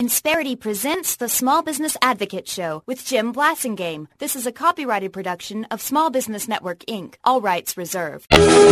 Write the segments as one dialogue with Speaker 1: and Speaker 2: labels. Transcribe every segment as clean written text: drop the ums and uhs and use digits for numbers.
Speaker 1: Insperity presents the Small Business Advocate Show with Jim Blasingame. This is a copyrighted production of Small Business Network, Inc. All rights reserved.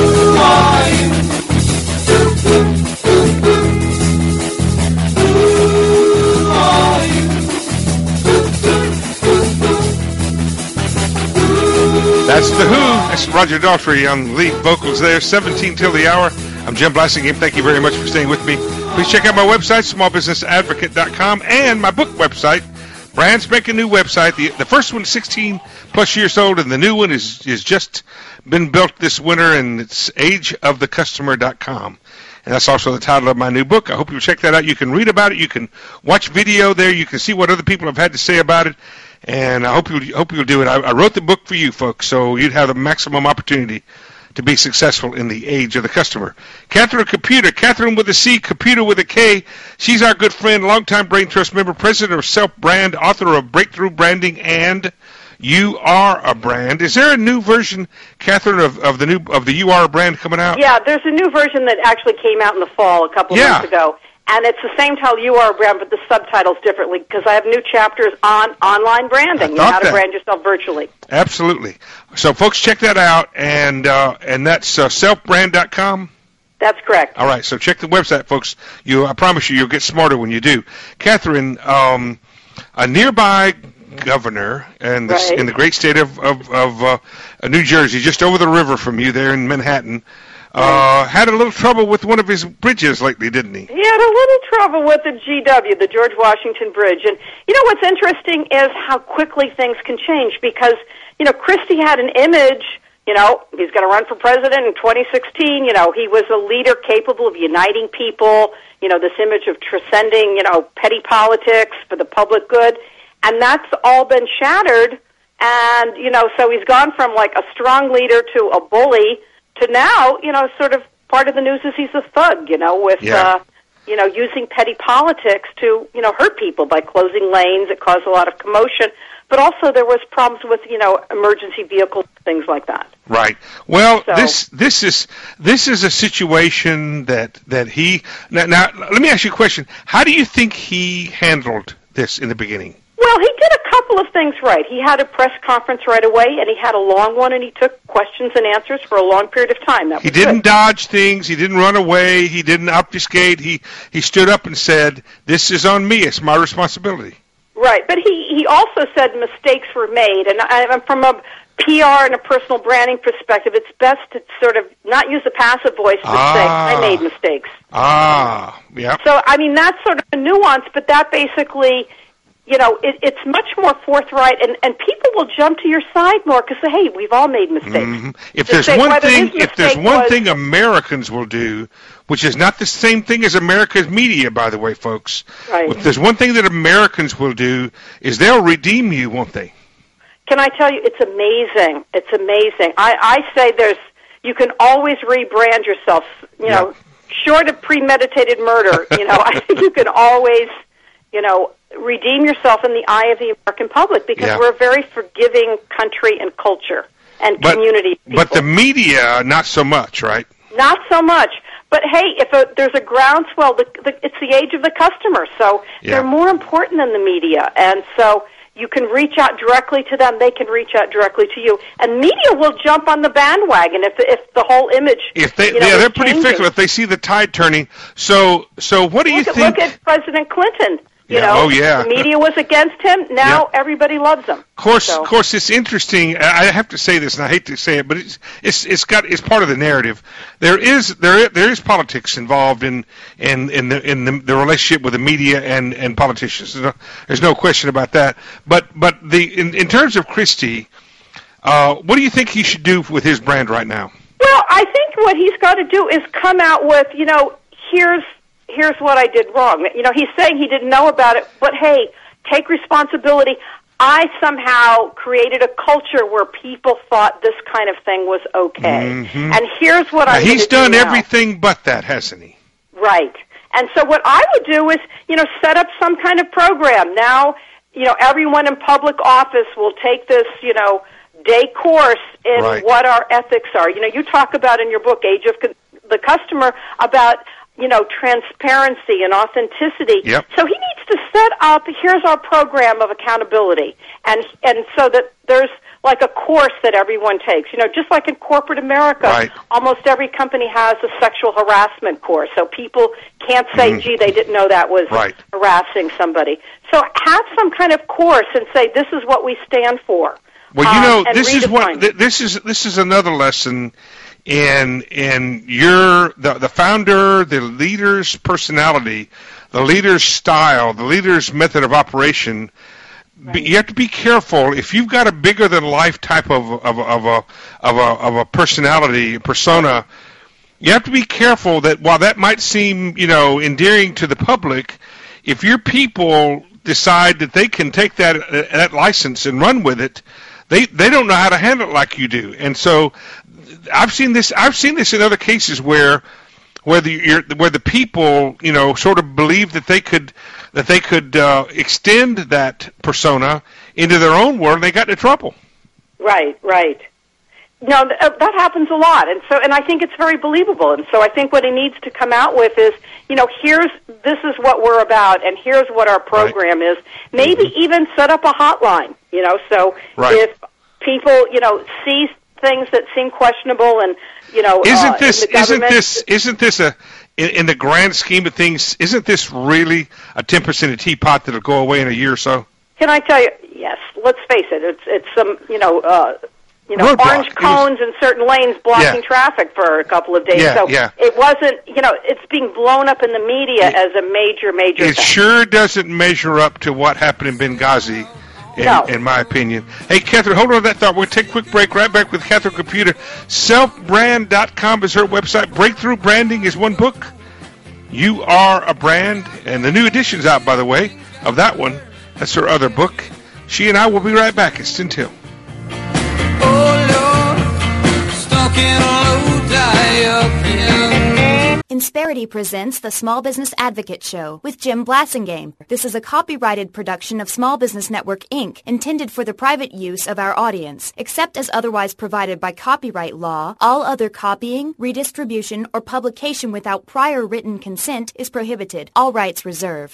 Speaker 2: That's The Who. That's Roger Daltrey on lead vocals there, 17 till the hour. I'm Jim Blasingame. Thank you very much for staying with me. Please check out my website, smallbusinessadvocate.com, and my book website, brand spanking new website. The first one is 16 plus years old, and the new one is just been built this winter, and it's ageofthecustomer.com. And that's also the title of my new book. I hope you'll check that out. You can read about it. You can watch video there. You can see what other people have had to say about it. And I hope you'll do it. I wrote the book for you folks, so you'd have the maximum opportunity to be successful in the age of the customer. Catherine Computer, Catherine with a C, Computer with a K. She's our good friend, longtime Brain Trust member, president of Self Brand, author of Breakthrough Branding and You Are a Brand. Is there a new version, Catherine, of the You Are a Brand coming out?
Speaker 3: Yeah, there's a new version that actually came out in the fall a couple of months ago. And it's the same title, You Are a Brand, but the subtitle's differently because I have new chapters on online branding and how to brand yourself virtually.
Speaker 2: Absolutely. So, folks, check that out, and that's selfbrand.com.
Speaker 3: That's correct.
Speaker 2: All right, so check the website, folks. I promise you'll get smarter when you do. Catherine, a nearby governor in the great state of New Jersey, just over the river from you there in Manhattan, had a little trouble with one of his bridges lately, didn't he?
Speaker 3: He had a little trouble with the GW, the George Washington Bridge. And, you know, what's interesting is how quickly things can change because, you know, Christie had an image, you know, he's going to run for president in 2016. You know, he was a leader capable of uniting people, you know, this image of transcending, you know, petty politics for the public good. And that's all been shattered. And, you know, so he's gone from, like, a strong leader to a bully to now, you know, sort of part of the news is he's a thug, you know, with, you know, using petty politics to, you know, hurt people by closing lanes. It caused a lot of commotion. But also there was problems with, you know, emergency vehicles, things like that.
Speaker 2: Right. Well, so, this is a situation that he now let me ask you a question. How do you think he handled this in the beginning?
Speaker 3: Well, he did a couple of things right. He had a press conference right away, and he had a long one, and he took questions and answers for a long period of time. He
Speaker 2: didn't dodge things. He didn't run away. He didn't obfuscate. He stood up and said, "This is on me. It's my responsibility."
Speaker 3: Right, but he also said mistakes were made, and from a PR and a personal branding perspective, it's best to sort of not use a passive voice, but say, "I made mistakes."
Speaker 2: Yeah.
Speaker 3: So, I mean, that's sort of a nuance, but that basically, you know, it's much more forthright, and people will jump to your side more because, hey, we've all made mistakes.
Speaker 2: Mm-hmm. If there's one thing Americans will do, which is not the same thing as America's media, by the way, folks.
Speaker 3: Right.
Speaker 2: If there's one thing that Americans will do, is they'll redeem you, won't they?
Speaker 3: Can I tell you, it's amazing. It's amazing. I say you can always rebrand yourself, you know, short of premeditated murder, you know, I think you can always, you know, redeem yourself in the eye of the American public because we're a very forgiving country and culture and community people.
Speaker 2: But the media, not so much, right?
Speaker 3: Not so much. But, hey, if there's a groundswell, it's the age of the customer, so they're more important than the media. And so you can reach out directly to them. They can reach out directly to you. And media will jump on the bandwagon if the whole image
Speaker 2: they're pretty fickle if they see the tide turning. So what do you think?
Speaker 3: Look at President Clinton. You know, the media was against him. Now everybody loves him.
Speaker 2: Of course, it's interesting. I have to say this, and I hate to say it, but it's part of the narrative. There is politics involved in the relationship with the media and politicians. There's no question about that. But in terms of Christie, what do you think he should do with his brand right now?
Speaker 3: Well, I think what he's got to do is come out with, you know, here's what I did wrong. You know, he's saying he didn't know about it, but hey, take responsibility. I somehow created a culture where people thought this kind of thing was okay. Mm-hmm. And here's what I'm going to do now. He's done
Speaker 2: everything but that, hasn't he?
Speaker 3: Right. And so what I would do is, you know, set up some kind of program. Now, you know, everyone in public office will take this, you know, day course in what our ethics are. You know, you talk about in your book, Age of the Customer, about transparency and authenticity.
Speaker 2: Yep.
Speaker 3: So he needs to set up, here's our program of accountability, and so that there's like a course that everyone takes. Just like in corporate America,
Speaker 2: right.
Speaker 3: Almost every company has a sexual harassment course, so people can't say, gee, they didn't know that was
Speaker 2: right.
Speaker 3: harassing somebody. So have some kind of course and say, this is what we stand for.
Speaker 2: Well, this is another lesson in the founder, the leader's personality, the leader's style, the leader's method of operation. Right. You have to be careful if you've got a bigger than life type of a personality persona. You have to be careful that while that might seem endearing to the public, if your people decide that they can take that license and run with it, they don't know how to handle it like you do. And so I've seen this in other cases where the people sort of believe that they could extend that persona into their own world, and they got into trouble.
Speaker 3: Right. No, that happens a lot, and I think it's very believable. And so I think what he needs to come out with is, this is what we're about, and here's what our program is. Maybe even set up a hotline. So if people see things that seem questionable, and
Speaker 2: isn't this in the grand scheme of things, isn't this really a 10% of teapot that'll go away in a year or so?
Speaker 3: Can I tell you? Yes. Let's face it. It's some orange cones in certain lanes blocking traffic for a couple of days. It wasn't. It's being blown up in the media as a major
Speaker 2: It
Speaker 3: thing.
Speaker 2: Sure doesn't measure up to what happened in Benghazi. In my opinion. Hey, Catherine, hold on to that thought. We'll take a quick break. Right back with Catherine Computer. Selfbrand.com is her website. Breakthrough Branding is one book. You Are a Brand. And the new edition's out, by the way, of that one. That's her other book. She and I will be right back. It's Tin Till.
Speaker 4: Oh, Lord, stuck in a low diaphragm.
Speaker 1: Insperity presents the Small Business Advocate Show with Jim Blassingame. This is a copyrighted production of Small Business Network, Inc., intended for the private use of our audience. Except as otherwise provided by copyright law, all other copying, redistribution, or publication without prior written consent is prohibited. All rights reserved.